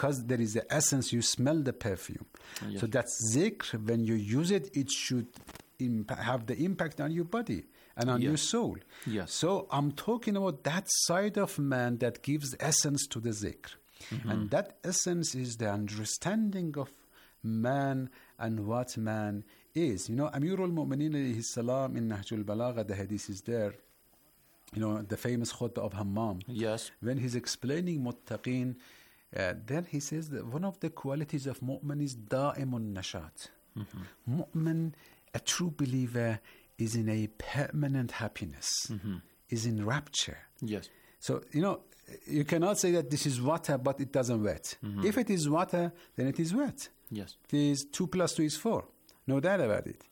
because there is the essence, you smell the perfume. Yes. So that's zikr. When you use it, it should have the impact on your body and on your soul. Yes. So I'm talking about that side of man that gives essence to the zikr. And that essence is the understanding of man and what man is. You know, Amirul Mu'mineen alayhi salam in Nahjul Balagha, the hadith is there. You know, the famous khutbah of Hammam. Yes. When he's explaining muttaqeen, then he says that one of the qualities of mu'min is da'imun nashat. Mu'min, a true believer, is in a permanent happiness, is in rapture. Yes. So, you know, you cannot say that this is water, but it doesn't wet. If it is water, then it is wet. Yes. It is 2 + 2 is 4. No doubt about it.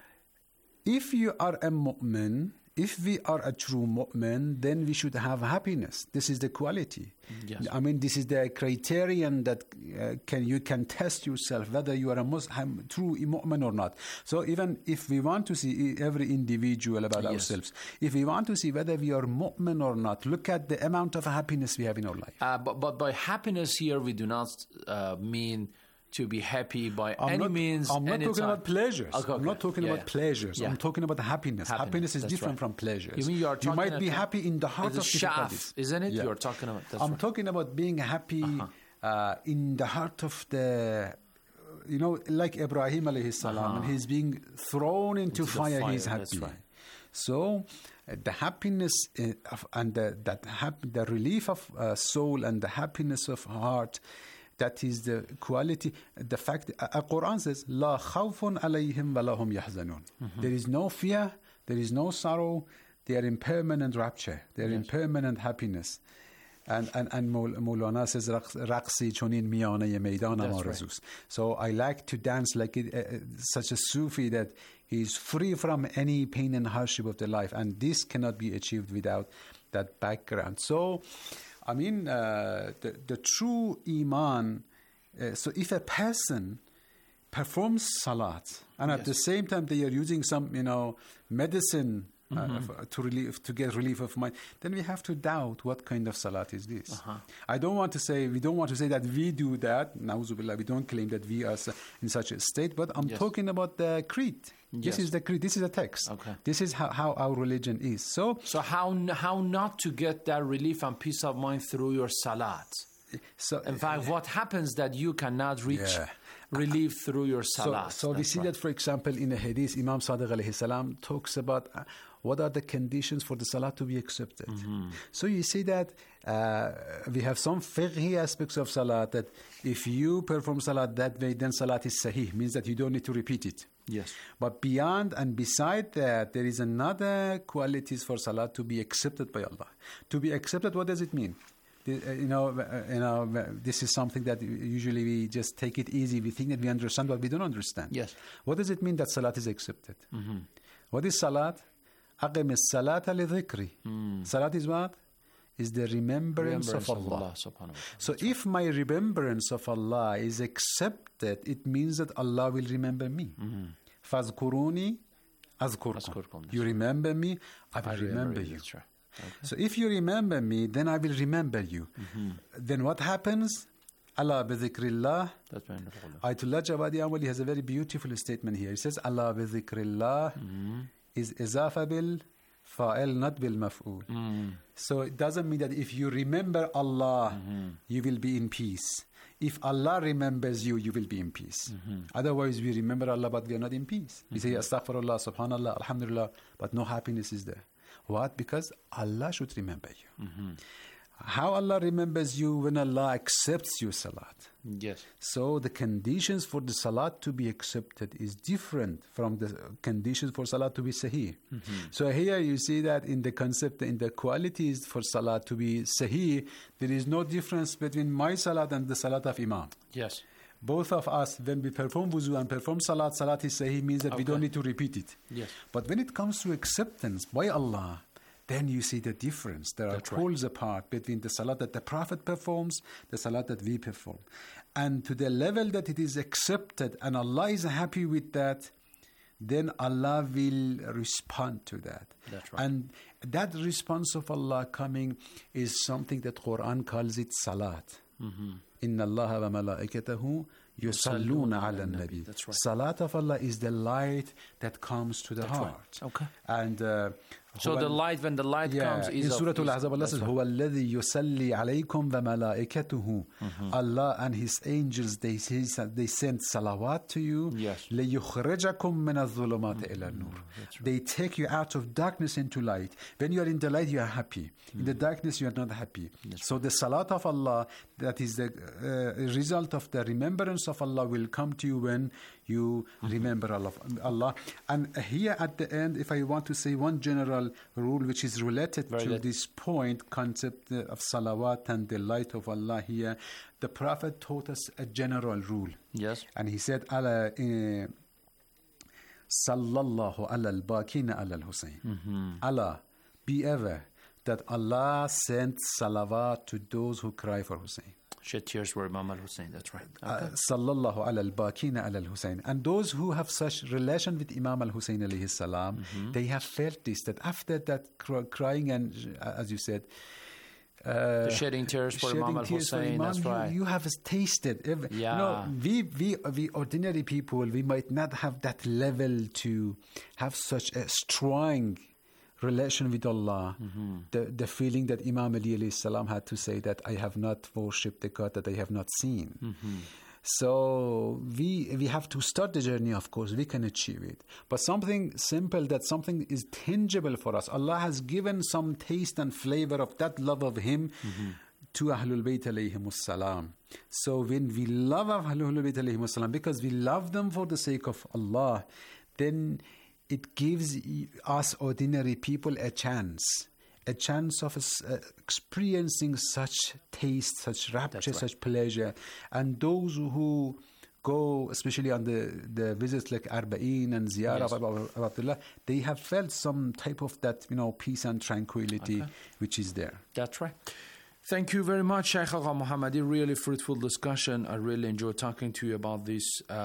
If you are a mu'min, if we are a true mu'min, then we should have happiness. This is the quality. Yes. I mean, this is the criterion that you can test yourself whether you are a Muslim, true mu'min or not. So even if we want to see every individual about ourselves, if we want to see whether we are mu'min or not, look at the amount of happiness we have in our life. But by happiness here, we do not mean to be happy by any means. I'm not talking about pleasures. Okay. I'm not talking about pleasures. Yeah. I'm talking about happiness. Happiness is different from pleasures. You mean you might be happy in the heart of difficulties, isn't it? You're talking about. I'm talking about being happy in the heart of the. You know, like Ibrahim alayhi salam, and he's being thrown into fire. He's happy. That's right. So the happiness and the relief of soul and the happiness of heart. That is the quality. The fact, Quran says, "La khawfun alayhim wa lahum yahzanun." There is no fear, there is no sorrow. They are in permanent rapture. They are in permanent happiness. And Maulana says, "Raqsi chonin miyane meydan amarazuz." So I like to dance like such a Sufi that is free from any pain and hardship of the life, and this cannot be achieved without that background. So. I mean, the true iman, so if a person performs salat, and at the same time they are using some, medicine to get relief of mind, then we have to doubt what kind of salat is this. We don't want to say that we do that, na'uzubillah, we don't claim that we are in such a state, but I'm talking about the creed. This is the creed. This is a text. Okay. This is how our religion is. So how not to get that relief and peace of mind through your salat? So in fact, what happens that you cannot reach relief through your salat? So we see that, for example, in the hadith, Imam Sadiq alayhi salam talks about what are the conditions for the salat to be accepted. So you see that we have some fiqhi aspects of salat that if you perform salat that way, then salat is sahih, means that you don't need to repeat it. Yes. But beyond and beside that, there is another qualities for salat to be accepted by Allah. To be accepted, what does it mean? This is something that usually we just take it easy. We think that we understand, but we don't understand. Yes. What does it mean that salat is accepted? What is salat? Aqim as-salata li dhikri. Salat is what? Is the remembrance of Allah. So if my remembrance of Allah is accepted, it means that Allah will remember me. Fazkuruni azkurkum. You remember me, I will remember you. That's right. Okay. So if you remember me, then I will remember you. Then what happens? Allah bi dhikrillah. That's wonderful. Ayatollah Jawadi Amali has a very beautiful statement here. He says, Allah bi dhikrillah is izafa bil fa'il, not bil maf'ul. So it doesn't mean that if you remember Allah, you will be in peace. If Allah remembers you, you will be in peace. Otherwise, we remember Allah, but we are not in peace. We say, astaghfirullah, subhanallah, alhamdulillah, but no happiness is there. What? Because Allah should remember you. How Allah remembers you? When Allah accepts your salat. Yes. So the conditions for the salat to be accepted is different from the conditions for salat to be sahih. So here you see that in the concept, in the qualities for salat to be sahih, there is no difference between my salat and the salat of Imam. Yes. Both of us, when we perform wuzu and perform salat, salat is sahih, means that we don't need to repeat it. Yes. But when it comes to acceptance by Allah, then you see the difference. There are poles apart between the salat that the Prophet performs, the salat that we perform. And to the level that it is accepted and Allah is happy with that, then Allah will respond to that. That's right. And that response of Allah coming is something that Quran calls it salat. Inna Allah wa malaikatahu yusalluna ala nabi. That's right. Salat of Allah is the light that comes to the heart. Right. Okay. And so the light, when the light comes, is in Surah Al-Ahzab, Allah says, "Huwa alladhi yusalli alaykum wa malaikatuhu." Allah and His angels, they send salawat to you. Yes. لِيُخْرِجَكُم مِّنَ الظُّلُمَاتِ إِلَى النُّورِ. They take you out of darkness into light. When you are in the light, you are happy. In the darkness, you are not happy. So the salat of Allah, that is the result of the remembrance of Allah, will come to you when you remember Allah. And here at the end, if I want to say one general rule which is related to this point, concept of salawat and the light of Allah here, the Prophet taught us a general rule. Yes. And he said, Sallallahu ala al-Baqina ala al-Husayn. Allah, be ever that Allah sent salawat to those who cry for Hussein. Shed tears for Imam al-Hussein, that's right. Sallallahu ala al-Baqina ala al-Husayn. And those who have such relation with Imam al-Hussein alayhi salam, they have felt this, that after that crying and, as you said, the shedding tears for Imam al-Hussein, that's right. You have tasted. Yeah. You know, we ordinary people, we might not have that level to have such a strong relation with Allah. The feeling that Imam Ali alayhi salam had to say that I have not worshipped the God that I have not seen. So we have to start the journey, of course, we can achieve it. But something simple, that something is tangible for us. Allah has given some taste and flavor of that love of Him to Ahlul Bayt alayhimus salam. So when we love Ahlul Bayt alayhimus salam because we love them for the sake of Allah, then it gives us ordinary people a chance of experiencing such taste, such rapture, such pleasure. And those who go, especially on the visits like Arba'in and Ziyarah of Abu Abdullah, they have felt some type of that, peace and tranquility which is there. That's right. Thank you very much, Shaykh Agha Muhammadi. Really fruitful discussion. I really enjoyed talking to you about this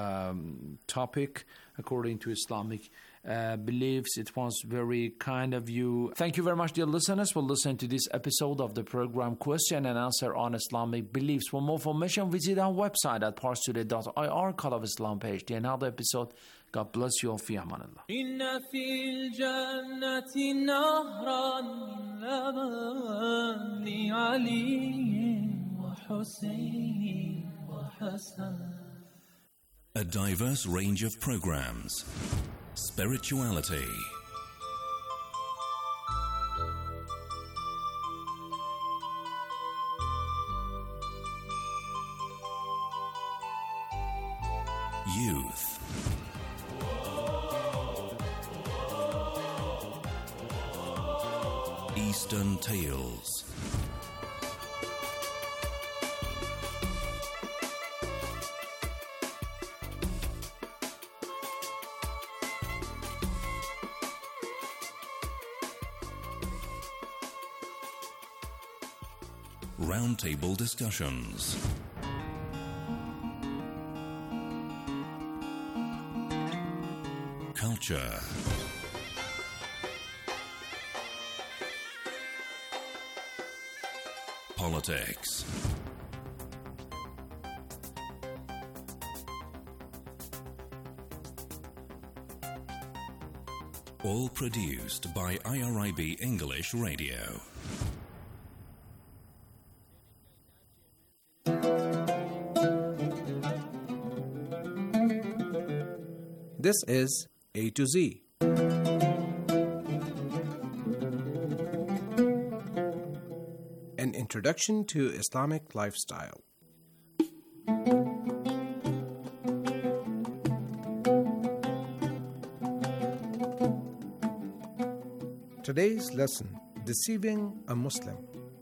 topic according to Islamic beliefs. It was very kind of you. Thank you very much, dear listeners. We'll listen to this episode of the program Question and Answer on Islamic Beliefs. For more information, visit our website at parstoday.ir, Call of Islam page. The another episode. God bless you all. Fi amanillah. Inna fil jannati nahran min labani Ali wa Husayn wa Hasan. A diverse range of programs. Spirituality, youth, Eastern tales, roundtable discussions, culture, politics, all produced by IRIB English Radio. This is A to Z. An introduction to Islamic lifestyle. Today's lesson, Deceiving a Muslim.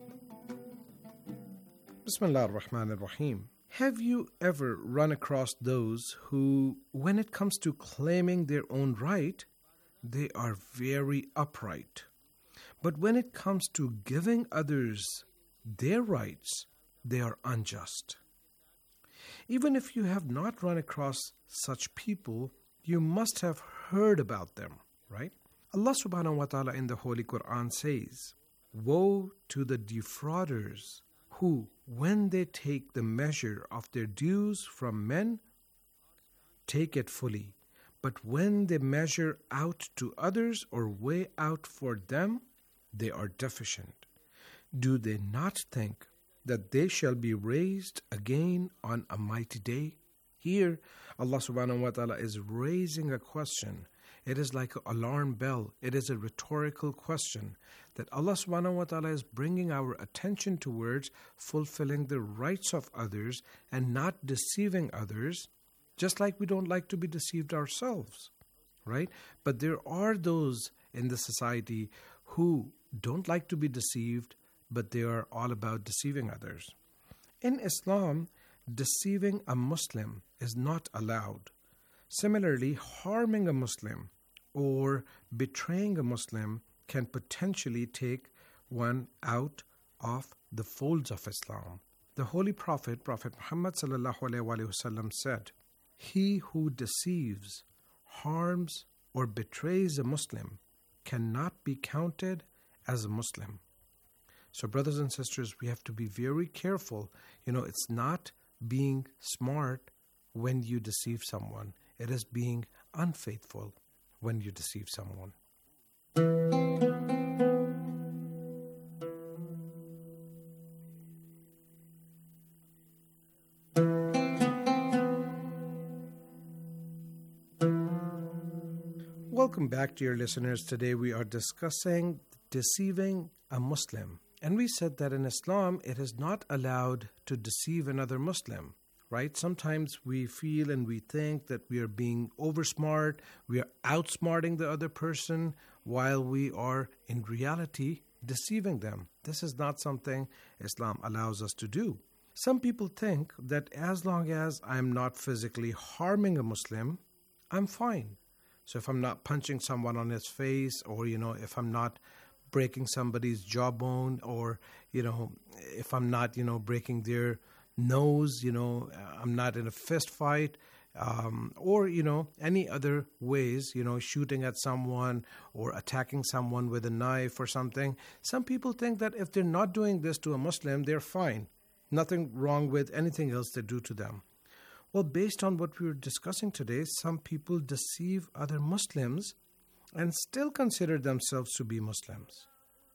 Bismillah ar-Rahman ar-Rahim. Have you ever run across those who, when it comes to claiming their own right, they are very upright. But when it comes to giving others their rights, they are unjust. Even if you have not run across such people, you must have heard about them, right? Allah subhanahu wa ta'ala in the Holy Quran says, "Woe to the defrauders who, when they take the measure of their dues from men, take it fully, but when they measure out to others or weigh out for them, they are deficient. Do they not think that they shall be raised again on a mighty day? Here, Allah subhanahu wa ta'ala is raising a question. It is like an alarm bell. It is a rhetorical question that Allah subhanahu wa ta'ala is bringing our attention towards fulfilling the rights of others and not deceiving others, just like we don't like to be deceived ourselves, right? But there are those in the society who don't like to be deceived, but they are all about deceiving others. In Islam, deceiving a Muslim is not allowed. Similarly, harming a Muslim or betraying a Muslim can potentially take one out of the folds of Islam. The Holy Prophet, Prophet Muhammad sallallahu alaihi wasallam said, "He who deceives, harms, or betrays a Muslim cannot be counted as a Muslim." So brothers and sisters, we have to be very careful. It's not being smart when you deceive someone. It is being unfaithful when you deceive someone. Welcome back, dear listeners. Today we are discussing deceiving a Muslim. And we said that in Islam, it is not allowed to deceive another Muslim, right? Sometimes we feel and we think that we are being oversmart, we are outsmarting the other person, while we are in reality deceiving them. This is not something Islam allows us to do. Some people think that as long as I'm not physically harming a Muslim, I'm fine. So if I'm not punching someone on his face, or, if I'm not breaking somebody's jawbone, or, if I'm not, breaking their nose, I'm not in a fist fight, or, any other ways, shooting at someone or attacking someone with a knife or something. Some people think that if they're not doing this to a Muslim, they're fine. Nothing wrong with anything else they do to them. Well, based on what we were discussing today, some people deceive other Muslims and still consider themselves to be Muslims.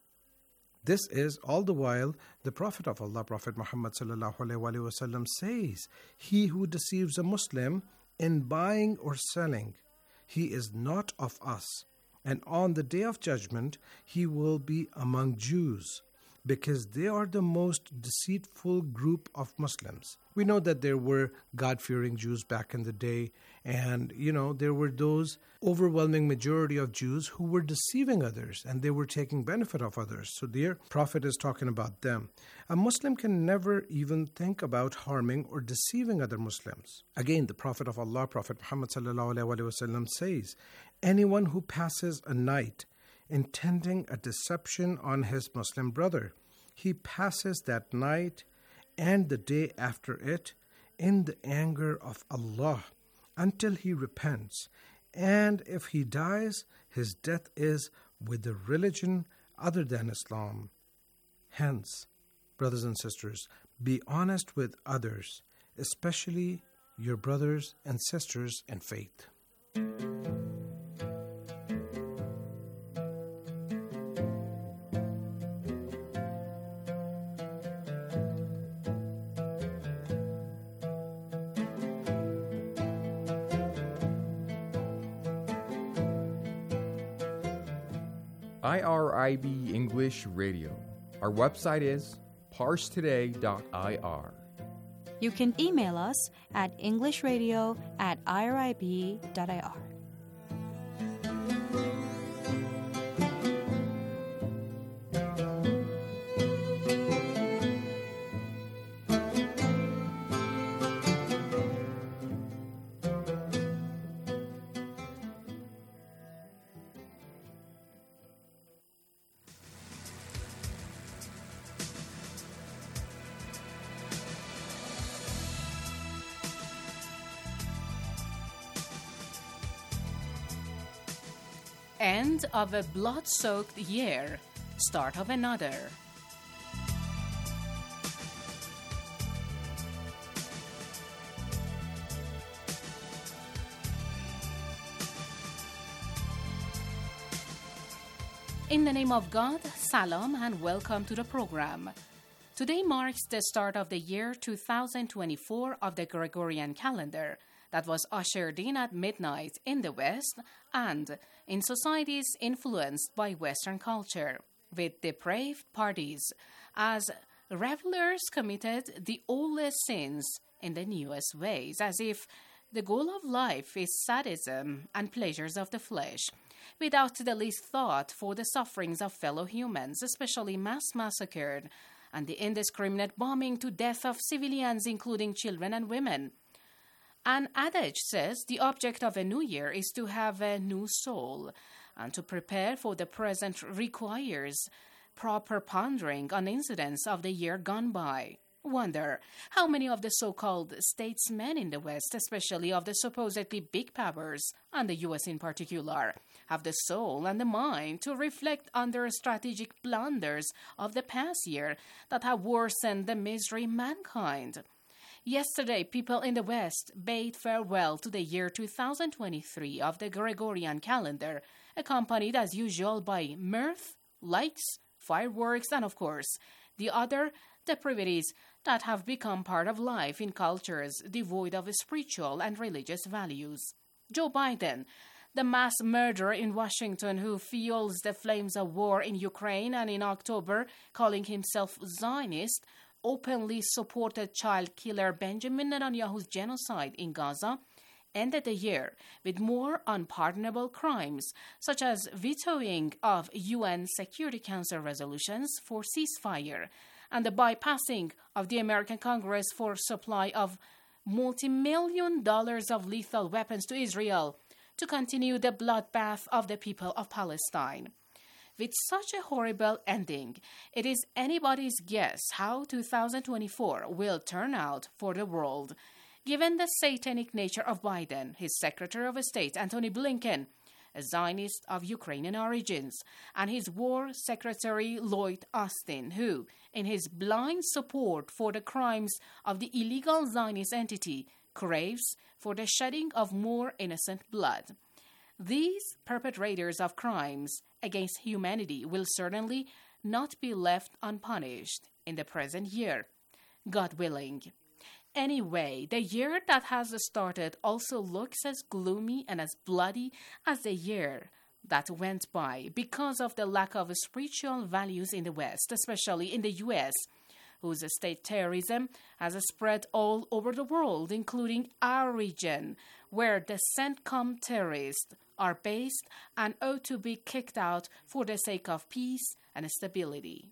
This is all the while the Prophet of Allah, Prophet Muhammad sallallahu alaihi wasallam says, "He who deceives a Muslim in buying or selling, he is not of us, and on the day of judgment he will be among Jews, because they are the most deceitful group of Muslims." We know that there were God-fearing Jews back in the day, and there were those overwhelming majority of Jews who were deceiving others, and they were taking benefit of others. So their Prophet is talking about them. A Muslim can never even think about harming or deceiving other Muslims. Again, the Prophet of Allah, Prophet Muhammad sallallahu alaihi wasallam says, "Anyone who passes a night intending a deception on his Muslim brother, he passes that night and the day after it in the anger of Allah until he repents. And if he dies, his death is with a religion other than Islam." Hence, brothers and sisters, be honest with others, especially your brothers and sisters in faith. IRIB English Radio. Our website is parsetoday.ir. You can email us at englishradio@irib.ir. End of a blood-soaked year, start of another. In the name of God, Salam and welcome to the program. Today marks the start of the year 2024 of the Gregorian calendar that was ushered in at midnight in the West and in societies influenced by Western culture, with depraved parties as revelers committed the oldest sins in the newest ways, as if the goal of life is sadism and pleasures of the flesh, without the least thought for the sufferings of fellow humans, especially mass massacred, and the indiscriminate bombing to death of civilians, including children and women. An adage says the object of a new year is to have a new soul, and to prepare for the present requires proper pondering on incidents of the year gone by. Wonder how many of the so-called statesmen in the West, especially of the supposedly big powers, and the U.S. in particular, have the soul and the mind to reflect on their strategic blunders of the past year that have worsened the misery of mankind. Yesterday, people in the West bade farewell to the year 2023 of the Gregorian calendar, accompanied as usual by mirth, lights, fireworks, and of course, the other depravities that have become part of life in cultures devoid of spiritual and religious values. Joe Biden, the mass murderer in Washington who fuels the flames of war in Ukraine and in October calling himself Zionist, openly supported child killer Benjamin Netanyahu's genocide in Gaza, ended the year with more unpardonable crimes, such as vetoing of UN Security Council resolutions for ceasefire and the bypassing of the American Congress for supply of multi-million dollars of lethal weapons to Israel to continue the bloodbath of the people of Palestine. With such a horrible ending, it is anybody's guess how 2024 will turn out for the world, given the satanic nature of Biden, his Secretary of State, Antony Blinken, a Zionist of Ukrainian origins, and his War Secretary Lloyd Austin, who, in his blind support for the crimes of the illegal Zionist entity, craves for the shedding of more innocent blood. These perpetrators of crimes against humanity will certainly not be left unpunished in the present year, God willing. Anyway, the year that has started also looks as gloomy and as bloody as the year that went by because of the lack of spiritual values in the West, especially in the U.S., whose state terrorism has spread all over the world, including our region, where the CENTCOM terrorists are based and ought to be kicked out for the sake of peace and stability.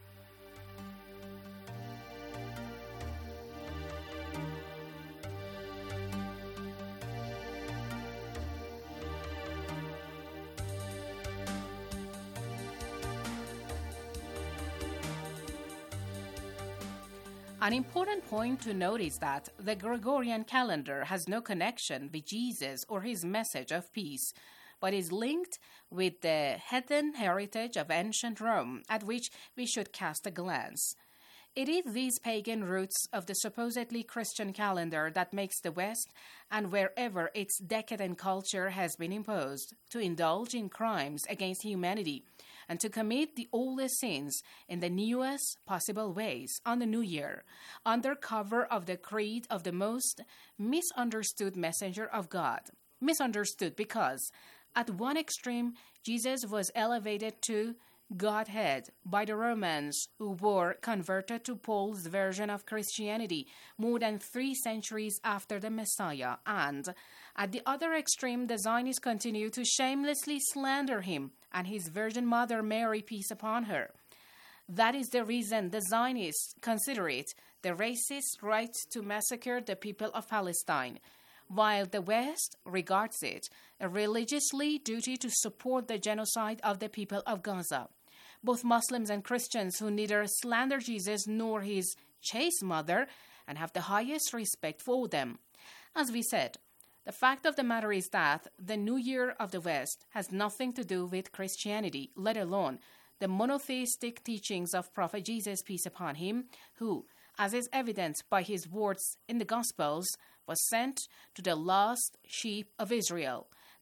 An important point to note is that the Gregorian calendar has no connection with Jesus or his message of peace, but is linked with the heathen heritage of ancient Rome, at which we should cast a glance. It is these pagan roots of the supposedly Christian calendar that makes the West, and wherever its decadent culture has been imposed, to indulge in crimes against humanity and to commit the oldest sins in the newest possible ways on the new year, under cover of the creed of the most misunderstood messenger of God. Misunderstood because, at one extreme, Jesus was elevated to Godhead by the Romans, who were converted to Paul's version of Christianity more than 3 centuries after the Messiah, and at the other extreme, the Zionists continue to shamelessly slander him and his Virgin Mother Mary, peace upon her. That is the reason the Zionists consider it the racist right to massacre the people of Palestine, while the West regards it a religiously duty to support the genocide of the people of Gaza. Both Muslims and Christians who neither slander Jesus nor his chaste mother and have the highest respect for them. As we said, the fact of the matter is that the New Year of the West has nothing to do with Christianity, let alone the monotheistic teachings of Prophet Jesus, peace upon him, who, as is evidenced by his words in the Gospels, was sent to the lost sheep of Israel,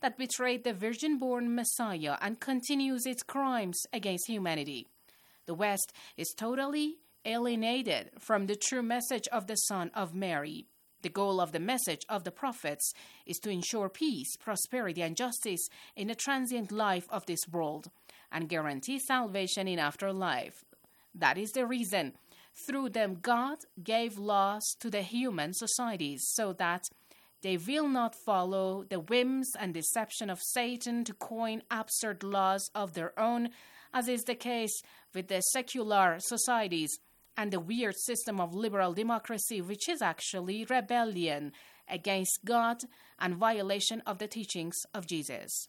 that betrayed the virgin-born Messiah and continues its crimes against humanity. The West is totally alienated from the true message of the Son of Mary. The goal of the message of the prophets is to ensure peace, prosperity, and justice in the transient life of this world and guarantee salvation in afterlife. That is the reason through them God gave laws to the human societies so that they will not follow the whims and deception of Satan to coin absurd laws of their own, as is the case with the secular societies and the weird system of liberal democracy, which is actually rebellion against God and violation of the teachings of Jesus.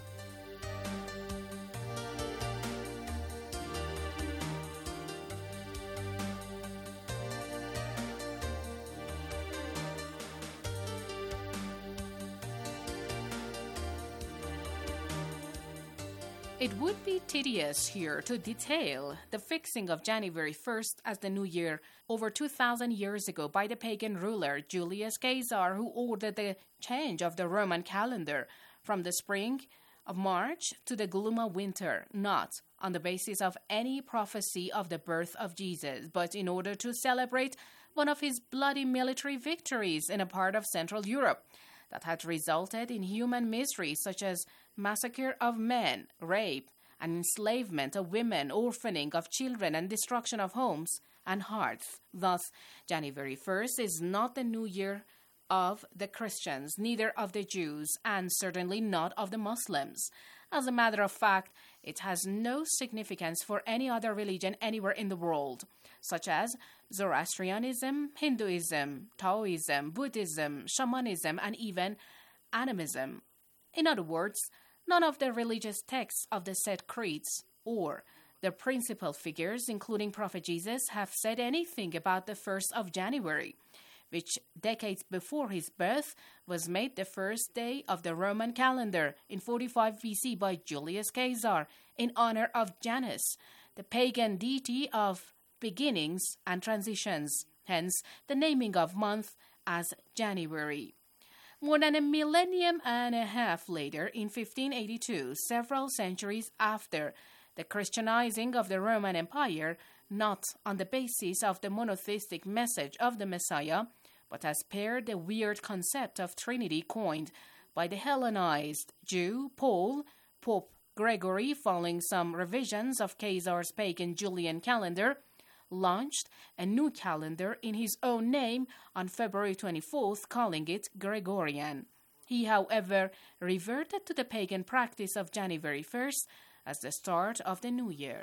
It would be tedious here to detail the fixing of January 1st as the new year over 2,000 years ago by the pagan ruler Julius Caesar, who ordered the change of the Roman calendar from the spring of March to the gloomy winter, not on the basis of any prophecy of the birth of Jesus, but in order to celebrate one of his bloody military victories in a part of Central Europe that had resulted in human misery such as massacre of men, rape, and enslavement of women, orphaning of children, and destruction of homes and hearths. Thus, January 1st is not the new year of the Christians, neither of the Jews, and certainly not of the Muslims. As a matter of fact, it has no significance for any other religion anywhere in the world, such as Zoroastrianism, Hinduism, Taoism, Buddhism, Shamanism, and even animism. In other words, none of the religious texts of the said creeds or the principal figures, including Prophet Jesus, have said anything about the 1st of January, which decades before his birth was made the first day of the Roman calendar in 45 BC by Julius Caesar in honor of Janus, the pagan deity of beginnings and transitions, hence the naming of month as January. More than a millennium and a half later, in 1582, several centuries after the Christianizing of the Roman Empire, not on the basis of the monotheistic message of the Messiah, but as per the weird concept of Trinity coined by the Hellenized Jew Paul, Pope Gregory, following some revisions of Caesar's pagan Julian calendar, launched a new calendar in his own name on February 24th, calling it Gregorian. He, however, reverted to the pagan practice of January 1st as the start of the new year.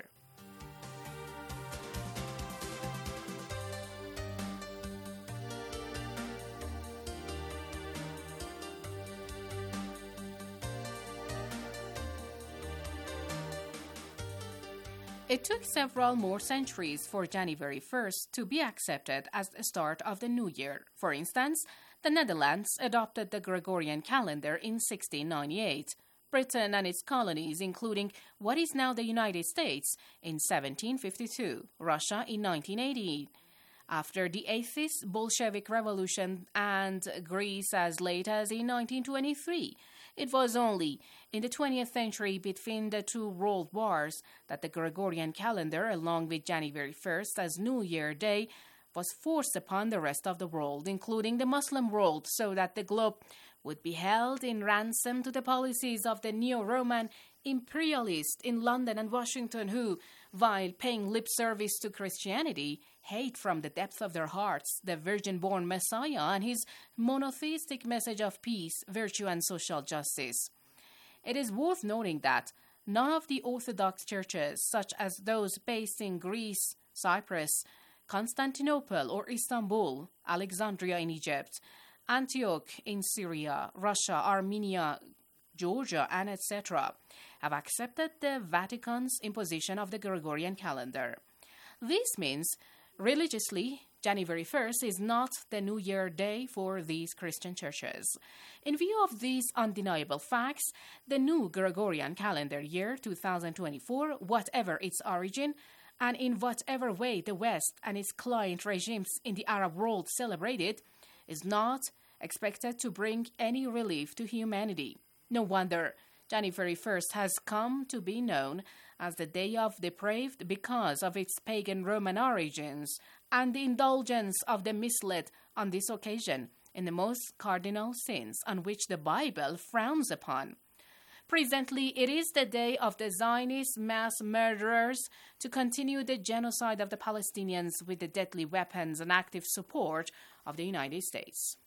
It took several more centuries for January 1st to be accepted as the start of the new year. For instance, the Netherlands adopted the Gregorian calendar in 1698, Britain and its colonies, including what is now the United States, in 1752, Russia in 1980. After the atheist Bolshevik Revolution, and Greece as late as in 1923. It was only in the 20th century, between the two world wars, that the Gregorian calendar, along with January 1st as New Year Day, was forced upon the rest of the world, including the Muslim world, so that the globe would be held in ransom to the policies of the neo-Roman imperialists in London and Washington who, while paying lip service to Christianity, hate from the depth of their hearts the virgin-born Messiah and his monotheistic message of peace, virtue, and social justice. It is worth noting that none of the Orthodox churches, such as those based in Greece, Cyprus, Constantinople or Istanbul, Alexandria in Egypt, Antioch in Syria, Russia, Armenia, Georgia, and etc., have accepted the Vatican's imposition of the Gregorian calendar. This means, religiously, January 1st is not the New Year Day for these Christian churches. In view of these undeniable facts, the new Gregorian calendar year 2024, whatever its origin, and in whatever way the West and its client regimes in the Arab world celebrate it, is not expected to bring any relief to humanity. No wonder January 1st has come to be known as the Day of Depraved because of its pagan Roman origins and the indulgence of the misled on this occasion in the most cardinal sins on which the Bible frowns upon. Presently, it is the day of the Zionist mass murderers to continue the genocide of the Palestinians with the deadly weapons and active support of the United States.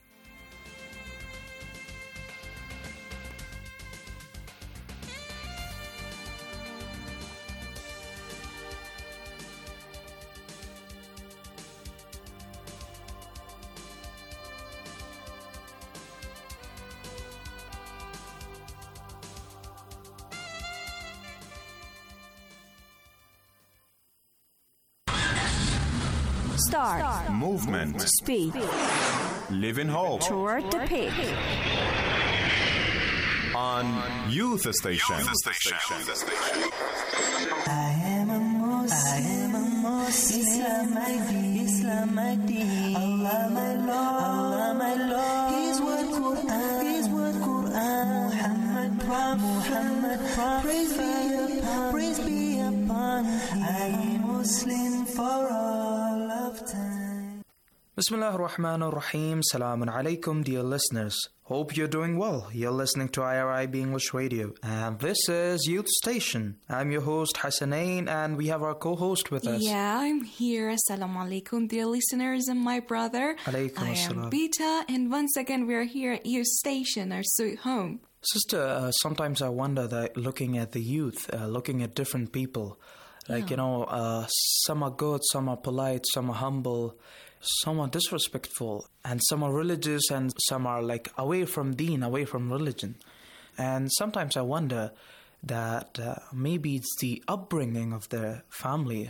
Start. Movement. Speak. Live in hope. Toward the peak. On Youth Station. I am a Muslim. Islam my deen. Allah my Lord. His word Quran. Muhammad Prophet. Praise be upon him. I am Muslim for all of time. Bismillah ar-Rahman ar-Rahim. Salamun alaikum, dear listeners. Hope you're doing well. You're listening to IRIB English Radio, and this is Youth Station. I'm your host, Hassanain, and we have our co-host with us. Yeah, I'm here. Assalamu alaikum, dear listeners, and my brother. Alaikum I am Bita, and once again, we're here at Youth Station, our sweet home. Sister, sometimes I wonder that looking at the youth, looking at different people, like, some are good, some are polite, some are humble, some are disrespectful, and some are religious, and some are like away from deen, away from religion. And sometimes I wonder that maybe it's the upbringing of their family,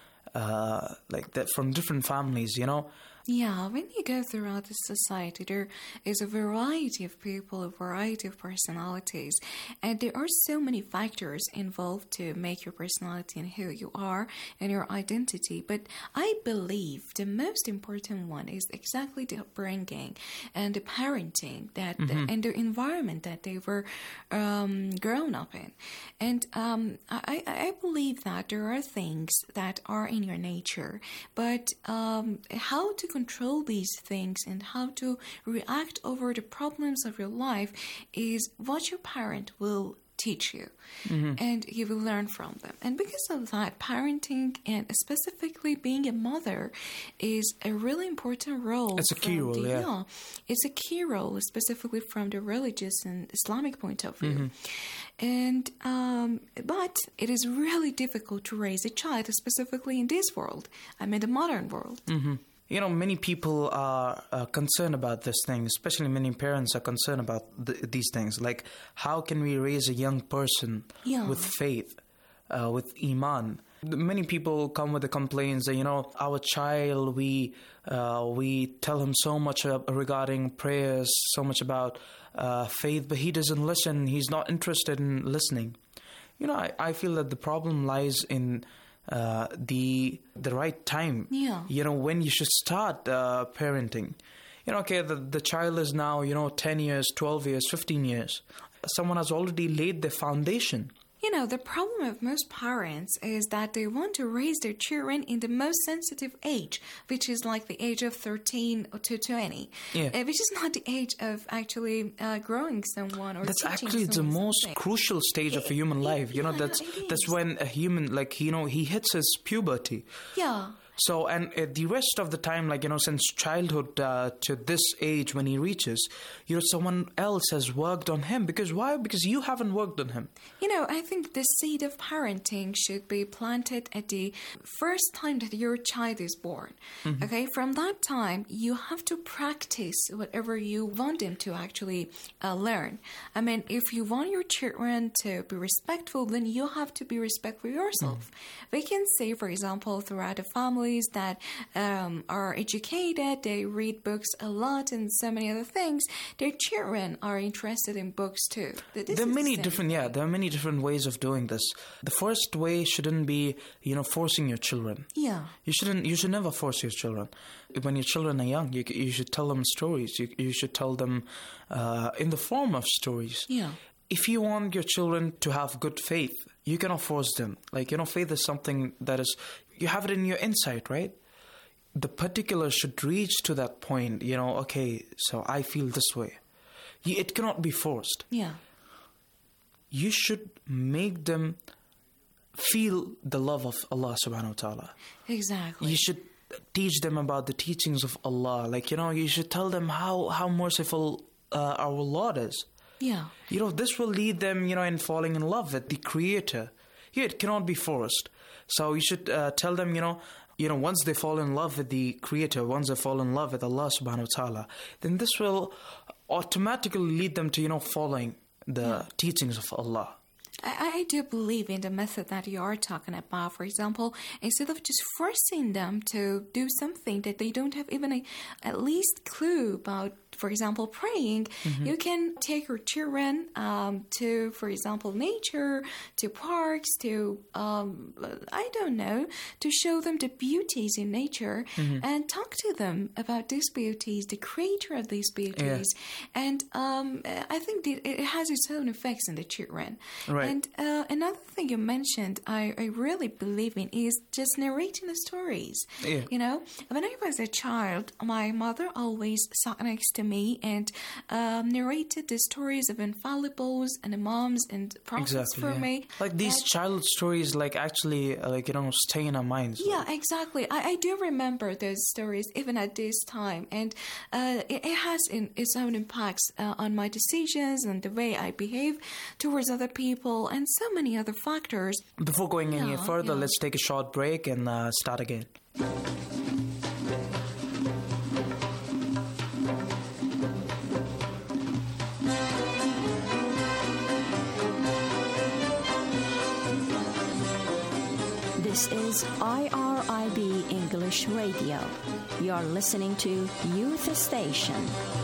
like that from different families, Yeah, when you go throughout the society, there is a variety of people, a variety of personalities, and there are so many factors involved to make your personality and who you are and your identity. But I believe the most important one is exactly the upbringing and the parenting that and the environment that they were grown up in. And I believe that there are things that are in your nature, but how to control these things and how to react over the problems of your life is what your parent will teach you, and you will learn from them. And because of that, parenting and specifically being a mother is a really important role. It's a key role, yeah. It's a key role, specifically from the religious and Islamic point of view. And but it is really difficult to raise a child, specifically in this world. I mean, the modern world. Many people are concerned about this thing, especially many parents are concerned about these things. Like, how can we raise a young person with faith, with iman? Many people come with the complaints that, our child, we tell him so much regarding prayers, so much about faith, but he doesn't listen. He's not interested in listening. I feel that the problem lies in the right time. When you should start parenting. The child is now 10 years, 12 years, 15 years. Someone has already laid the foundation. The problem of most parents is that they want to raise their children in the most sensitive age, which is like the age of 13 to 20, which is not the age of actually growing someone or that's teaching actually the most something. Crucial stage of a human life. That's when a human, he hits his puberty. Yeah. So, and the rest of the time, since childhood to this age when he reaches, someone else has worked on him. Because why? Because you haven't worked on him. I think the seed of parenting should be planted at the first time that your child is born. Okay? From that time, you have to practice whatever you want them to actually learn. I mean, if you want your children to be respectful, then you have to be respectful yourself. We can say, for example, throughout the family, families that are educated, they read books a lot and so many other things, their children are interested in books too. There are many different ways of doing this. The first way shouldn't be, forcing your children. Yeah. You should never force your children. When your children are young, you should tell them stories. You should tell them in the form of stories. Yeah. If you want your children to have good faith, you cannot force them. Faith is something that is, you have it in your insight, right? The particular should reach to that point, okay, so I feel this way. It cannot be forced. Yeah. You should make them feel the love of Allah subhanahu wa ta'ala. Exactly. You should teach them about the teachings of Allah. You should tell them how merciful our Lord is. Yeah. This will lead them, in falling in love with the Creator. It cannot be forced. So you should tell them, once they fall in love with the Creator, once they fall in love with Allah subhanahu wa ta'ala, then this will automatically lead them to, following the teachings of Allah. I do believe in the method that you are talking about. For example, instead of just forcing them to do something that they don't have even at least clue about, for example, praying, you can take your children to, for example, nature, to parks, to, I don't know, to show them the beauties in nature and talk to them about these beauties, the creator of these beauties. Yeah. And I think it has its own effects on the children. Right. And another thing you mentioned, I really believe in, is just narrating the stories. Yeah. When I was a child, my mother always sat next to me and narrated the stories of infallibles and imams and prophets for me. Like these child stories, actually, stay in our minds. Yeah, exactly. I do remember those stories even at this time, and it has its own impacts on my decisions and the way I behave towards other people and so many other factors. Before going any further, let's take a short break and start again. This is IRIB English Radio. You're listening to Youth Station.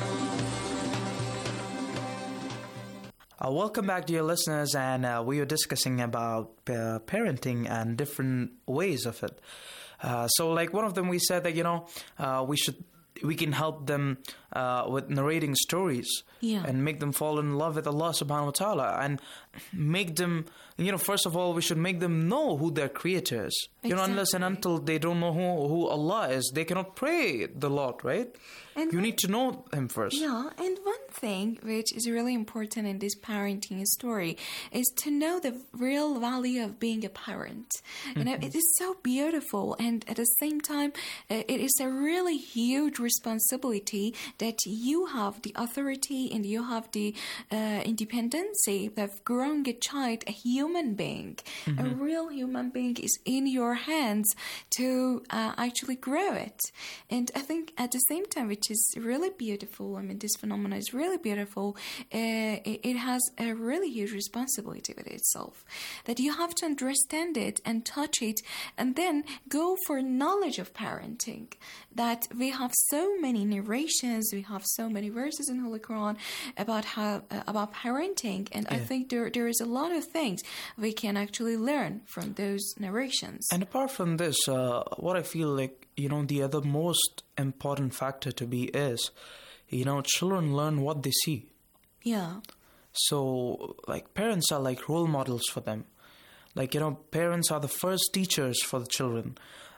Welcome back, dear listeners, and we are discussing about parenting and different ways of it. So, one of them, we said that we can help them with narrating stories and make them fall in love with Allah subhanahu wa ta'ala and make them, first of all, we should make them know who their Creator is. Exactly. Unless and until they don't know who Allah is, they cannot pray the Lord, right? And you need to know Him first. Yeah, and one thing which is really important in this parenting story is to know the real value of being a parent. It is so beautiful, and at the same time, it is a really huge responsibility that you have the authority and you have the independency of growing a child, a human being. A real human being is in your hands to actually grow it. And I think at the same time, which is really beautiful, this phenomenon is really beautiful, it has a really huge responsibility with itself, that you have to understand it and touch it and then go for knowledge of parenting, that we have so many narrations, we have so many verses in Holy Quran about about parenting, and I think there is a lot of things we can actually learn from those narrations. And apart from this, what I feel like, the other most important factor to be is, children learn what they see. Yeah. So, parents are like role models for them. Parents are the first teachers for the children.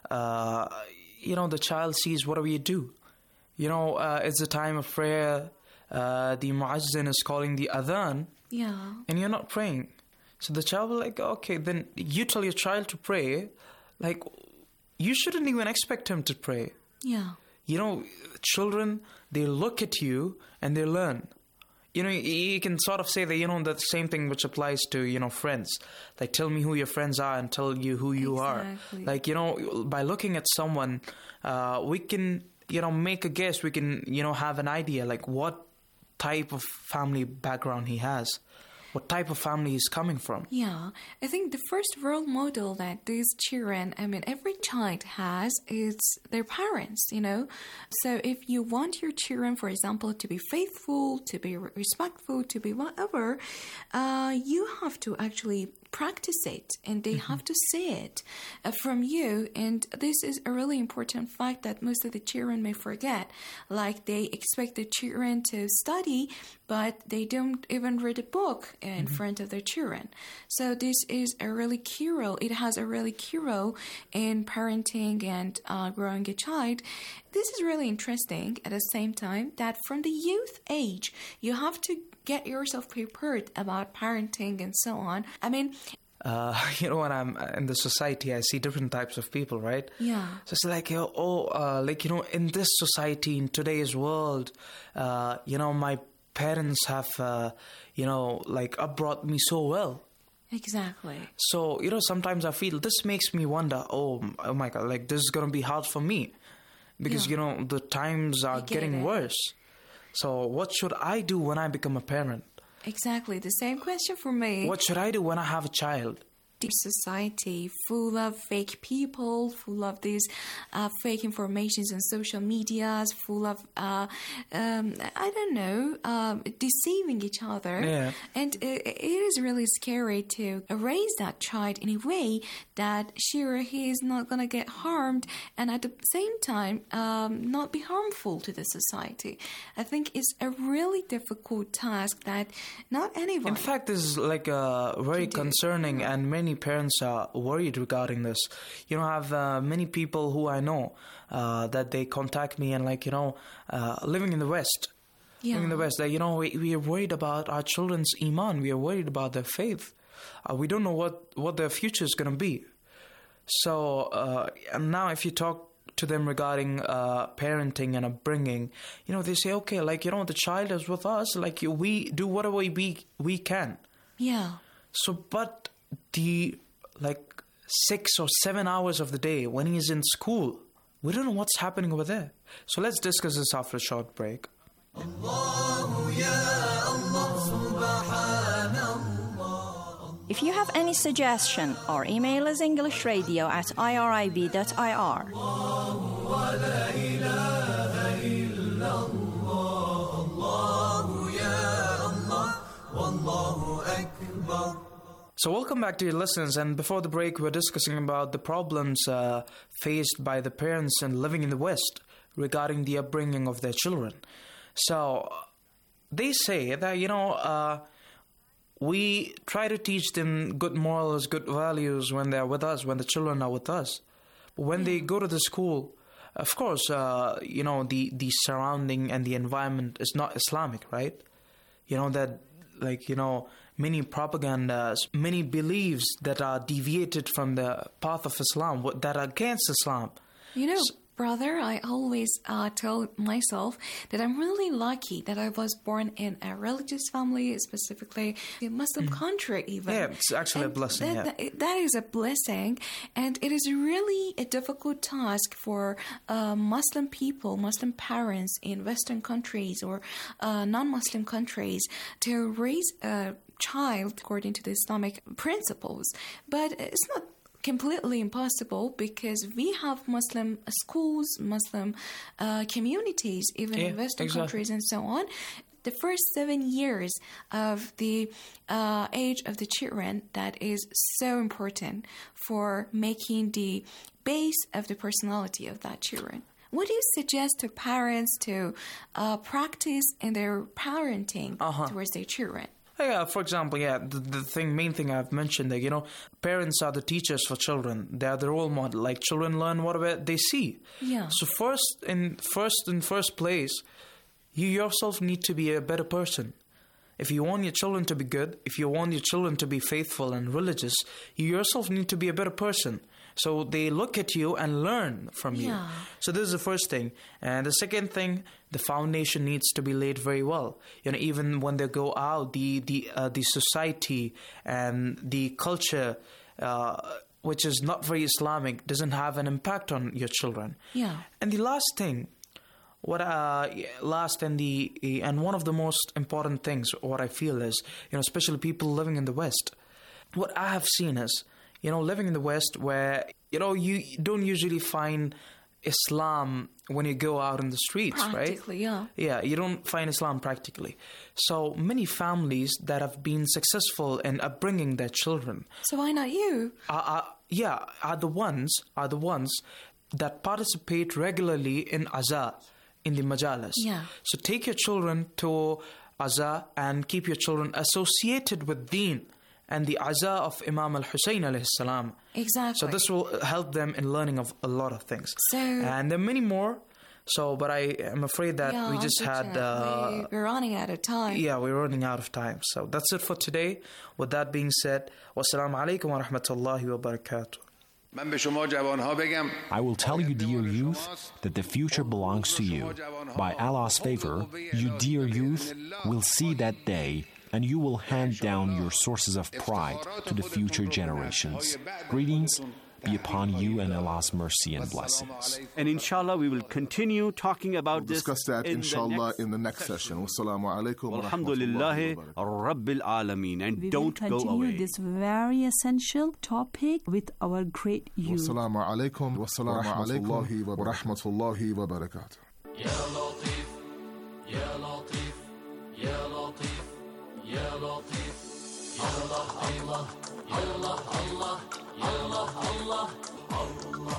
The child sees whatever you do. It's a time of prayer. The muazzin is calling the adhan. Yeah. And you're not praying. So the child will okay, then you tell your child to pray. You shouldn't even expect him to pray. Yeah. Children, they look at you and they learn. You can sort of say that, the same thing which applies to, friends. Tell me who your friends are and tell you who you are. By looking at someone, we can, make a guess. We can, have an idea, what type of family background he has. what type of family he's coming from. Yeah, I think the first role model that these children, every child has is their parents, So if you want your children, for example, to be faithful, to be respectful, to be whatever, you have to actually practice it, and they have to see it from you. And this is a really important fact that most of the children may forget. Like, they expect the children to study, but they don't even read a book in front of their children. So this is a really key role. It has a really key role in parenting and growing a child. This is really interesting at the same time that from the youth age, you have to get yourself prepared about parenting and so on. When I'm in the society, I see different types of people, right? Yeah. So it's like, in this society, in today's world, my parents have, brought me so well. Exactly. So, sometimes I feel this makes me wonder, oh my God, like this is going to be hard for me because, the times are getting worse. So what should I do when I become a parent? Exactly. The same question for me. What should I do when I have a child? Society full of fake people, full of these fake informations on social medias, full of deceiving each other. Yeah. And it is really scary to raise that child in a way that sure he is not going to get harmed and at the same time not be harmful to the society. I think it's a really difficult task that not anyone. In fact, this is like very concerning, and many parents are worried regarding this. I have many people who I know that they contact me and living in the West. Yeah. Living in the West, we are worried about our children's iman. We are worried about their faith. We don't know what their future is going to be. So and now if you talk to them regarding parenting and upbringing, they say, okay, the child is with us, we do whatever we can. Yeah. So, but the 6 or 7 hours of the day when he's in school, we don't know what's happening over there. So let's discuss this after a short break. If you have any suggestion, or email us englishradio@irib.ir. So welcome back to your listeners, and before the break we're discussing about the problems faced by the parents and living in the West regarding the upbringing of their children. So they say that, we try to teach them good morals, good values when they're with us, when the children are with us. But when they go to the school, of course, the surrounding and the environment is not Islamic, right? Many propagandas, many beliefs that are deviated from the path of Islam, that are against Islam. Brother, I always tell myself that I'm really lucky that I was born in a religious family, specifically a Muslim country even. Yeah, it's actually a blessing. That is a blessing, and it is really a difficult task for Muslim people, Muslim parents in Western countries or non-Muslim countries to raise a child according to the Islamic principles. But it's not completely impossible because we have Muslim schools, Muslim communities, even in Western countries and so on. The first 7 years of the age of the children, that is so important for making the base of the personality of that children. What do you suggest to parents to practice in their parenting towards their children? Yeah, for example, the main thing I've mentioned that, parents are the teachers for children. They are the role model. Like, children learn whatever they see. Yeah. So in first place, you yourself need to be a better person. If you want your children to be good, if you want your children to be faithful and religious, you yourself need to be a better person. So they look at you and learn from you. So this is the first thing. And the second thing, the foundation needs to be laid very well. Even when they go out, the society and the culture, which is not very Islamic, doesn't have an impact on your children. Yeah. And the last thing, last and one of the most important things, what I feel is, especially people living in the West, what I have seen is, living in the West where, you don't usually find Islam when you go out in the streets, right? Practically, yeah. Yeah, you don't find Islam practically. So many families that have been successful in upbringing their children. So why not you? Are the ones that participate regularly in Aza, in the Majalis. Yeah. So take your children to Aza and keep your children associated with Deen and the Aza of Imam al-Hussein alayhi salam. Exactly. So this will help them in learning of a lot of things. So, and there are many more. So, but I am afraid that we just had... we're running out of time. Yeah, we're running out of time. So that's it for today. With that being said, wassalamu alaikum wa rahmatullahi wa barakatuh. I will tell you, dear youth, that the future belongs to you. By Allah's favor, you, dear youth, will see that day, and you will hand down your sources of pride to the future generations. Greetings be upon you and Allah's mercy and blessings. And inshallah, we will continue talking about this. Discuss that, inshallah, in the next session. Wassalamu alaikum. Alhamdulillahi Rabbil Alameen. And don't go away. We will continue this very essential topic with our great youth. Wassalamu alaikum. Wassalamu alaikum wa rahmatullahi wa barakatuh. Ya Latif, Ya Latif, Ya Latif, Ya Latif, Allah, Allah, Allah, Allah. Allah, Allah, Allah.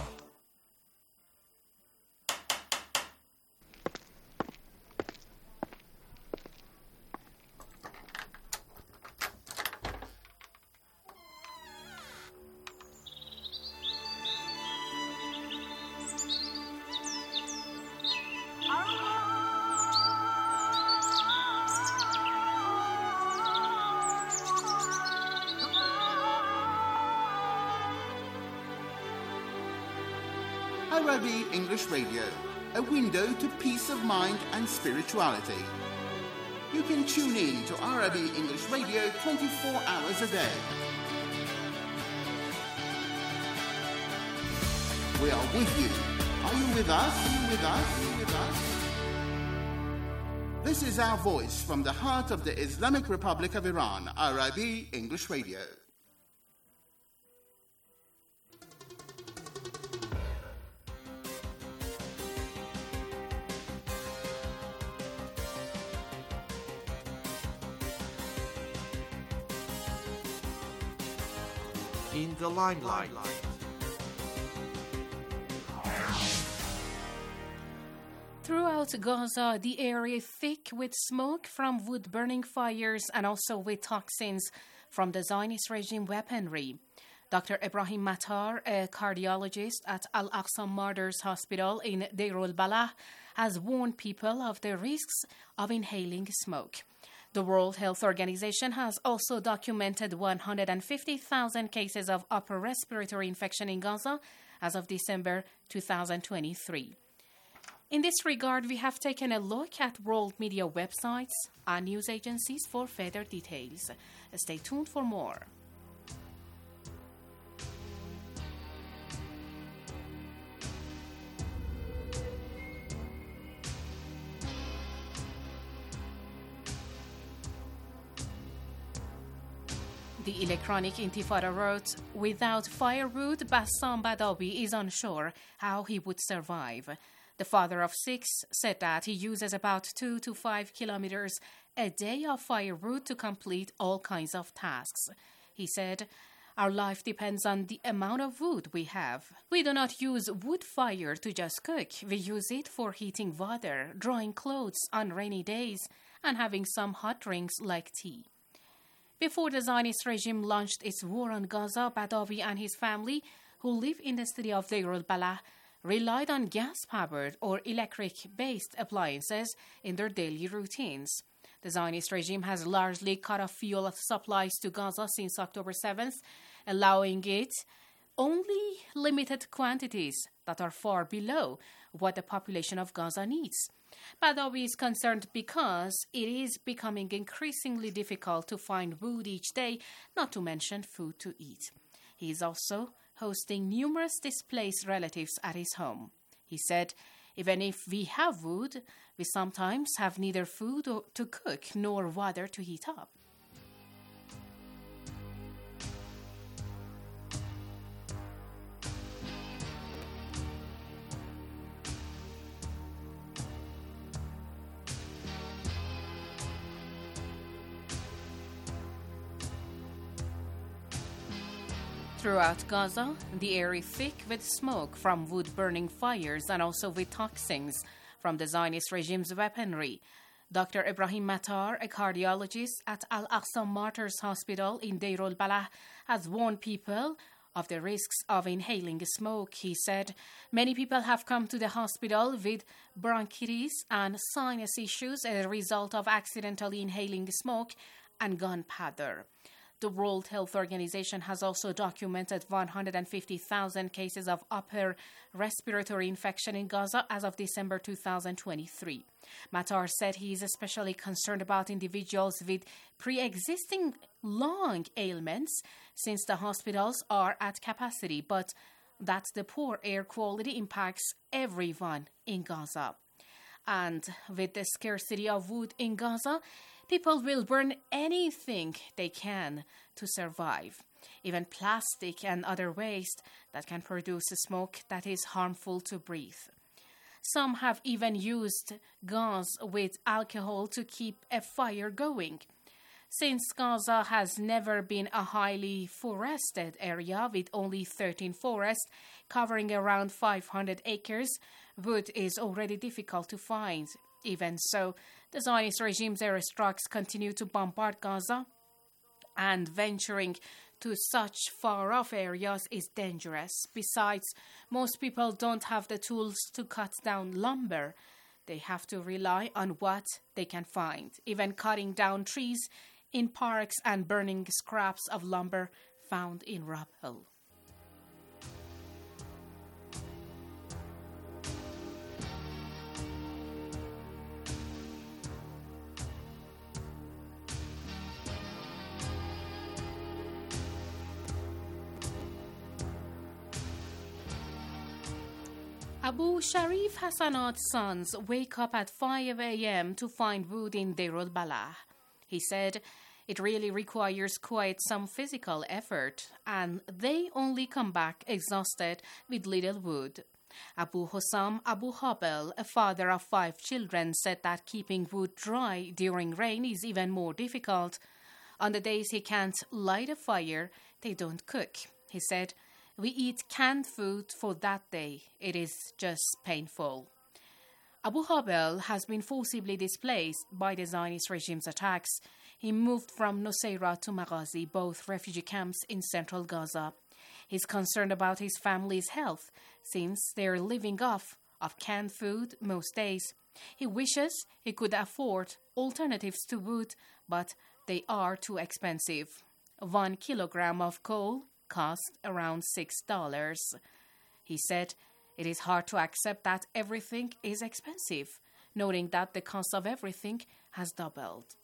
Arabi English Radio, a window to peace of mind and spirituality. You can tune in to Arabi English Radio 24 hours a day. We are with you. Are you with us? Are you with us? Are you with us? This is our voice from the heart of the Islamic Republic of Iran, Arabi English Radio. In the limelight. Throughout Gaza, the air is thick with smoke from wood-burning fires and also with toxins from the Zionist regime weaponry. Dr. Ibrahim Matar, a cardiologist at Al-Aqsa Martyrs Hospital in Deir al-Balah, has warned people of the risks of inhaling smoke. The World Health Organization has also documented 150,000 cases of upper respiratory infection in Gaza as of December 2023. In this regard, we have taken a look at world media websites and news agencies for further details. Stay tuned for more. The Electronic Intifada wrote, "Without firewood, Bassam Badawi is unsure how he would survive." The father of 6 said that he uses about 2 to 5 kilometers a day of firewood to complete all kinds of tasks. He said, "Our life depends on the amount of wood we have. We do not use wood fire to just cook. We use it for heating water, drying clothes on rainy days, and having some hot drinks like tea." Before the Zionist regime launched its war on Gaza, Badawi and his family, who live in the city of Deir al-Balah, relied on gas-powered or electric-based appliances in their daily routines. The Zionist regime has largely cut off fuel supplies to Gaza since October 7th, allowing it only limited quantities that are far below what the population of Gaza needs. Badawi is concerned because it is becoming increasingly difficult to find wood each day, not to mention food to eat. He is also hosting numerous displaced relatives at his home. He said, Even if we have wood, we sometimes have neither food to cook nor water to heat up. Throughout Gaza, the air is thick with smoke from wood-burning fires and also with toxins from the Zionist regime's weaponry. Dr. Ibrahim Matar, a cardiologist at Al-Aqsa Martyrs Hospital in Deir al-Balah, has warned people of the risks of inhaling smoke. He said many people have come to the hospital with bronchitis and sinus issues as a result of accidentally inhaling smoke and gunpowder. The World Health Organization has also documented 150,000 cases of upper respiratory infection in Gaza as of December 2023. Matar said he is especially concerned about individuals with pre-existing lung ailments since the hospitals are at capacity, but that the poor air quality impacts everyone in Gaza. And with the scarcity of wood in Gaza, people will burn anything they can to survive, even plastic and other waste that can produce smoke that is harmful to breathe. Some have even used gas with alcohol to keep a fire going. Since Gaza has never been a highly forested area with only 13 forests covering around 500 acres, wood is already difficult to find. Even so, the Zionist regime's airstrikes continue to bombard Gaza, and venturing to such far-off areas is dangerous. Besides, most people don't have the tools to cut down lumber. They have to rely on what they can find, even cutting down trees in parks and burning scraps of lumber found in rubble. Abu Sharif Hassanat's sons wake up at 5 a.m. to find wood in Deir al-Balah. He said it really requires quite some physical effort, and they only come back exhausted with little wood. Abu Hussam Abu Habel, a father of 5 children, said that keeping wood dry during rain is even more difficult. On the days he can't light a fire, they don't cook. He said, "We eat canned food for that day. It is just painful." Abu Habel has been forcibly displaced by the Zionist regime's attacks. He moved from Nusayrat to Maghazi, both refugee camps in central Gaza. He's concerned about his family's health since they're living off of canned food most days. He wishes he could afford alternatives to wood, but they are too expensive. 1 kilogram of coal cost around $6. He said it is hard to accept that everything is expensive, noting that the cost of everything has doubled.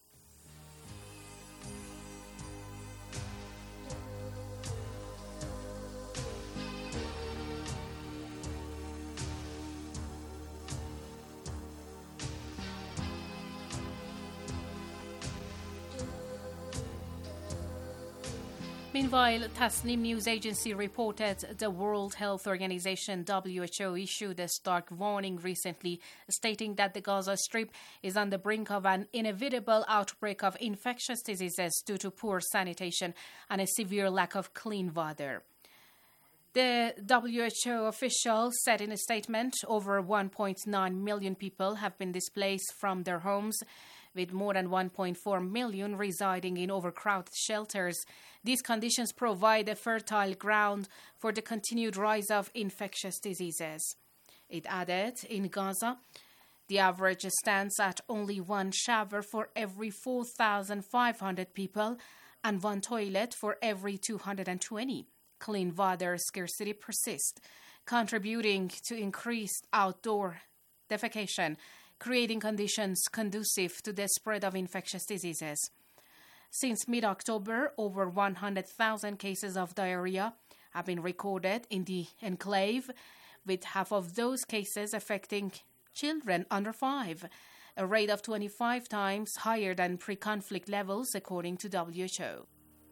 Meanwhile, Tasnim news agency reported the World Health Organization (WHO) issued a stark warning recently, stating that the Gaza Strip is on the brink of an inevitable outbreak of infectious diseases due to poor sanitation and a severe lack of clean water. The WHO official said in a statement over 1.9 million people have been displaced from their homes, with more than 1.4 million residing in overcrowded shelters. These conditions provide a fertile ground for the continued rise of infectious diseases. It added, in Gaza, the average stands at only 1 shower for every 4,500 people and 1 toilet for every 220. Clean water scarcity persists, contributing to increased outdoor defecation, creating conditions conducive to the spread of infectious diseases. Since mid-October, over 100,000 cases of diarrhea have been recorded in the enclave, with half of those cases affecting children under 5, a rate of 25 times higher than pre-conflict levels, according to WHO.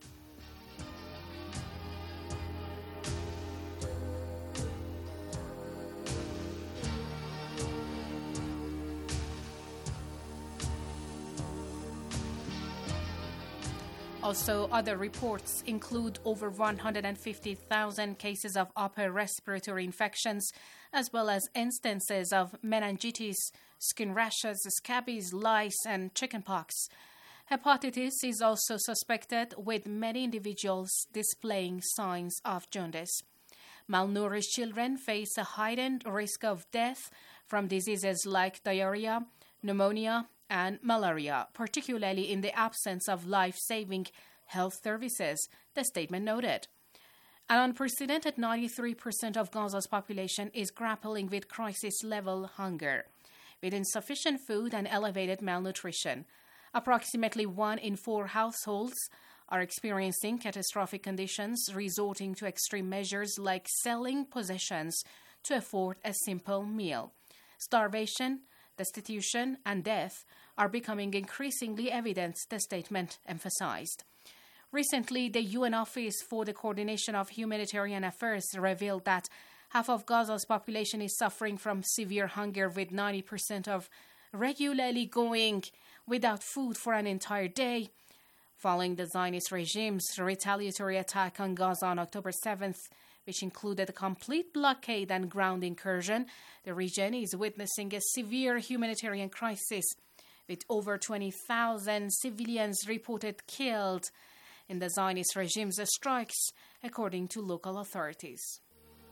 Also, other reports include over 150,000 cases of upper respiratory infections, as well as instances of meningitis, skin rashes, scabies, lice, and chickenpox. Hepatitis is also suspected, with many individuals displaying signs of jaundice. Malnourished children face a heightened risk of death from diseases like diarrhea, pneumonia, and malaria, particularly in the absence of life-saving health services, the statement noted. An unprecedented 93% of Gaza's population is grappling with crisis-level hunger, with insufficient food and elevated malnutrition. Approximately 1 in 4 households are experiencing catastrophic conditions, resorting to extreme measures like selling possessions to afford a simple meal. Starvation, destitution, and death are becoming increasingly evident, the statement emphasized. Recently, the UN Office for the Coordination of Humanitarian Affairs revealed that half of Gaza's population is suffering from severe hunger, with 90% of regularly going without food for an entire day. Following the Zionist regime's retaliatory attack on Gaza on October 7th, which included a complete blockade and ground incursion, the region is witnessing a severe humanitarian crisis, with over 20,000 civilians reported killed in the Zionist regime's strikes, according to local authorities.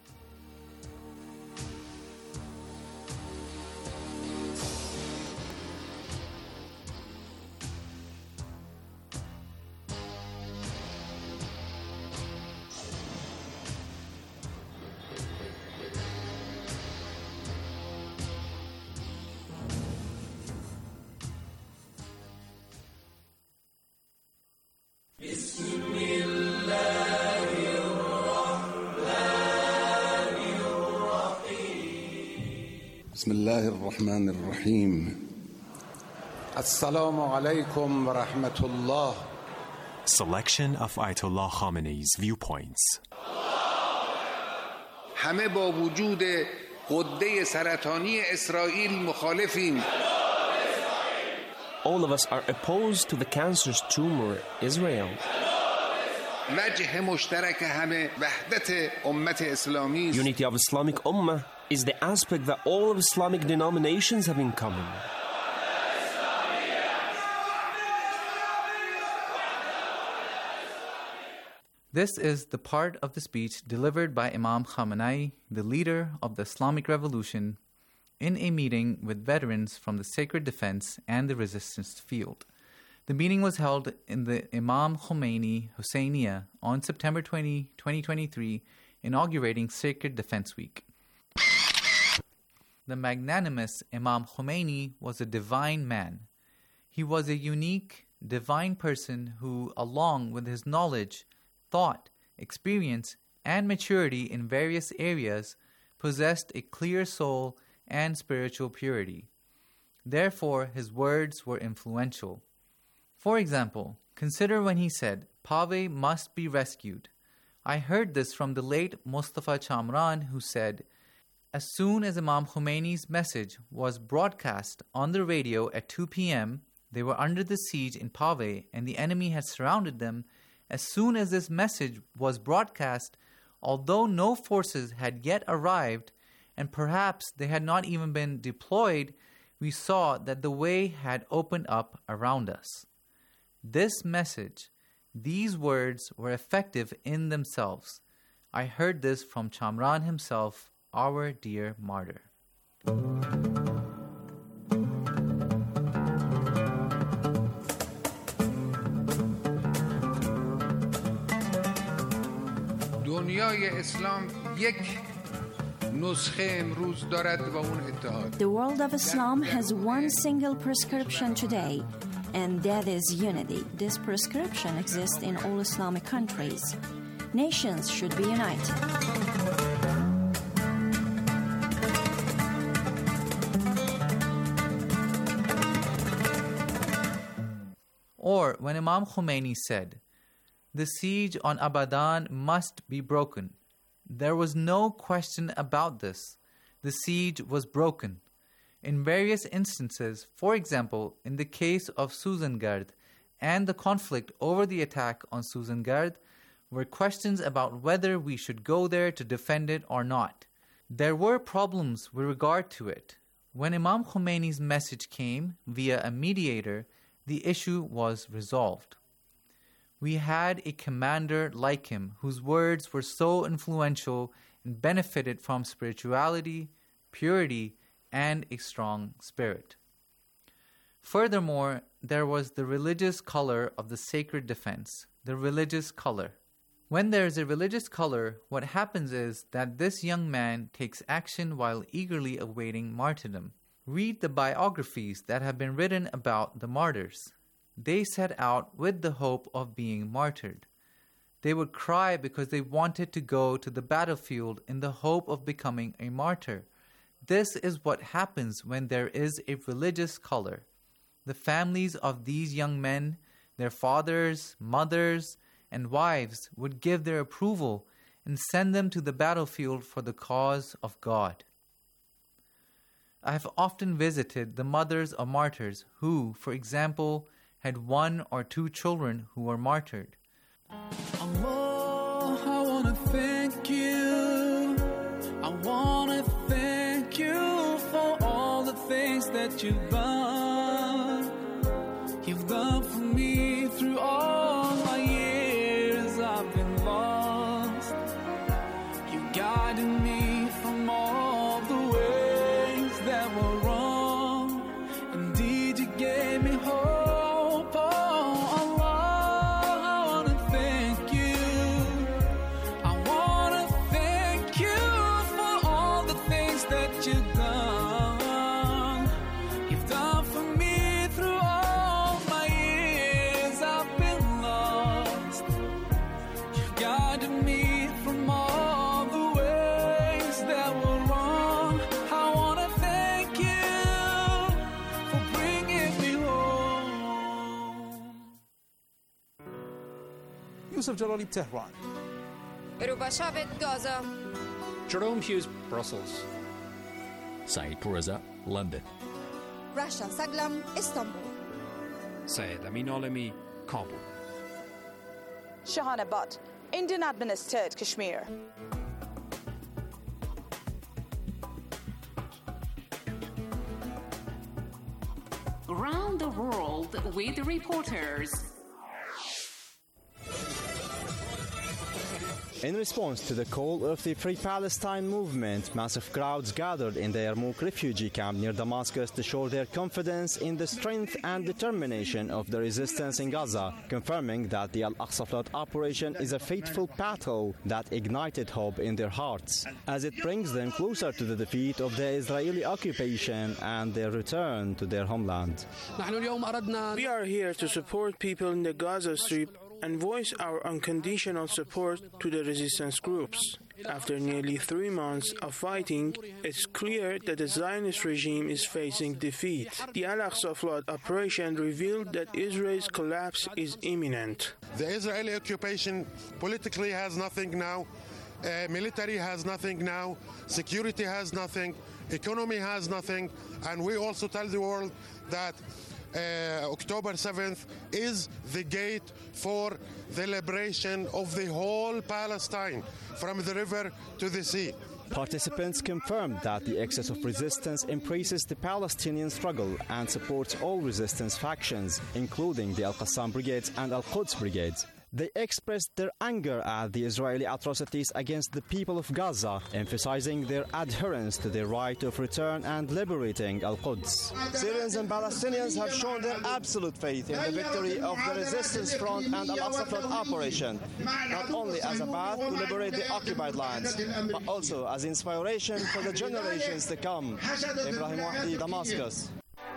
بسم الله الرحمن الرحيم السلام عليكم ورحمة الله. Selection of Ayatollah Khamenei's viewpoints. همه با وجود غده سرطانی اسرائیل مخالفیم. All of us are opposed to the cancerous tumor, Israel. وجه مشترک همه وحدت امت اسلامی. Unity of Islamic Ummah is the aspect that all of Islamic denominations have in common. This is the part of the speech delivered by Imam Khamenei, the leader of the Islamic Revolution, in a meeting with veterans from the Sacred Defense and the Resistance Field. The meeting was held in the Imam Khomeini Husseiniya on September 20, 2023, inaugurating Sacred Defense Week. The magnanimous Imam Khomeini was a divine man. He was a unique, divine person who, along with his knowledge, thought, experience, and maturity in various areas, possessed a clear soul and spiritual purity. Therefore, his words were influential. For example, consider when he said, "Pave must be rescued." I heard this from the late Mustafa Chamran, who said, as soon as Imam Khomeini's message was broadcast on the radio at 2 p.m., they were under the siege in Pave and the enemy had surrounded them. As soon as this message was broadcast, although no forces had yet arrived, and perhaps they had not even been deployed, we saw that the way had opened up around us. This message, these words were effective in themselves. I heard this from Chamran himself, our dear martyr. دنیای اسلام یک نسخه امروز دارد و اون اتحاد. The world of Islam has one single prescription today, and that is unity. This prescription exists in all Islamic countries. Nations should be united. Or when Imam Khomeini said, "The siege on Abadan must be broken," there was no question about this. The siege was broken. In various instances, for example, in the case of Suzangard and the conflict over the attack on Suzangard, were questions about whether we should go there to defend it or not. There were problems with regard to it. When Imam Khomeini's message came via a mediator, the issue was resolved. We had a commander like him whose words were so influential and benefited from spirituality, purity, and a strong spirit. Furthermore, there was the religious color of the sacred defense, the religious color. When there is a religious color, what happens is that this young man takes action while eagerly awaiting martyrdom. Read the biographies that have been written about the martyrs. They set out with the hope of being martyred. They would cry because they wanted to go to the battlefield in the hope of becoming a martyr. This is what happens when there is a religious color. The families of these young men, their fathers, mothers, and wives would give their approval and send them to the battlefield for the cause of God. I have often visited the mothers of martyrs who, for example, had 1 or 2 children who were martyred. Allah, I want to thank you. I want to thank you for all the things that you've done. You've done for me through all my years I've been lost. You guided me from all the ways that were wrong. Indeed, you gave me hope. Oh, Allah, I want to thank you. I want to thank you for all the things that you've done. You've done for me through all my years I've been lost. You guided me from all the ways that were wrong. I want to thank you for bringing me home. Yusuf Jalali, Tehran. Rubashavet, Gaza. Jerome Hughes, Brussels. Saeed Pourreza, London. Rasha Saglam, Istanbul. Syed Amin Alami, Kabul. Shahana Butt, Indian administered Kashmir. Around the world with reporters. In response to the call of the Free Palestine movement, massive crowds gathered in the Yarmouk refugee camp near Damascus to show their confidence in the strength and determination of the resistance in Gaza, confirming that the Al-Aqsa Flood operation is a fateful battle that ignited hope in their hearts, as it brings them closer to the defeat of the Israeli occupation and their return to their homeland. We are here to support people in the Gaza Strip and voice our unconditional support to the resistance groups. After nearly 3 months of fighting, it's clear that the Zionist regime is facing defeat. The Al-Aqsa Flood operation revealed that Israel's collapse is imminent. The Israeli occupation politically has nothing now, military has nothing now, security has nothing, economy has nothing, and we also tell the world that October 7th is the gate for the liberation of the whole Palestine, from the river to the sea. Participants confirmed that the excess of resistance embraces the Palestinian struggle and supports all resistance factions, including the Al-Qassam Brigades and Al-Quds Brigades. They expressed their anger at the Israeli atrocities against the people of Gaza, emphasizing their adherence to their right of return and liberating Al-Quds. Syrians and Palestinians have shown their absolute faith in the victory of the Resistance Front and Al-Aqsa Flood operation, not only as a path to liberate the occupied lands, but also as inspiration for the generations to come. Ibrahim Wahdi, Damascus.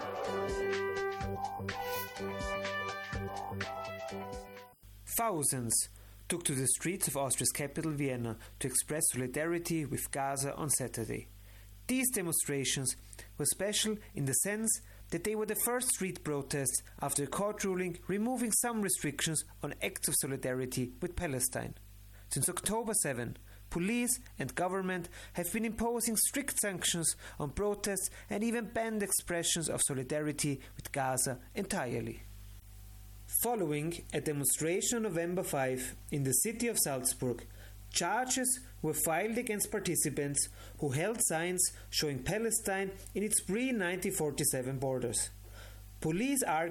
Thousands took to the streets of Austria's capital, Vienna, to express solidarity with Gaza on Saturday. These demonstrations were special in the sense that they were the first street protests after a court ruling removing some restrictions on acts of solidarity with Palestine. Since October 7, police and government have been imposing strict sanctions on protests and even banned expressions of solidarity with Gaza entirely. Following a demonstration on November 5 in the city of Salzburg, charges were filed against participants who held signs showing Palestine in its pre-1947 borders. Police argued